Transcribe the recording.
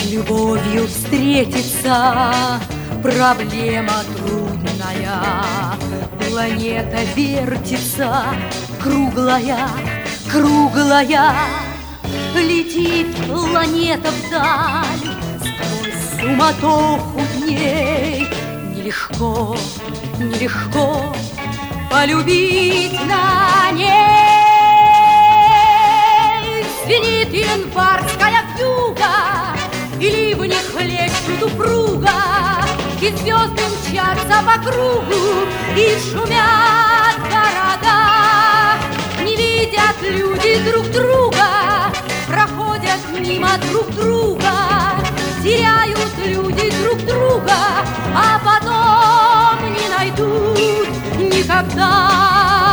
Любовью встретиться проблема трудная. Планета вертится, круглая, круглая. Летит планета вдаль сквозь суматоху дней. Нелегко, нелегко полюбить на ней. Звенит январская вьюга, и ливни хлещут упруга, и звезды мчатся по кругу, и шумят города. Не видят люди друг друга, проходят мимо друг друга, теряют люди друг друга, а потом не найдут никогда.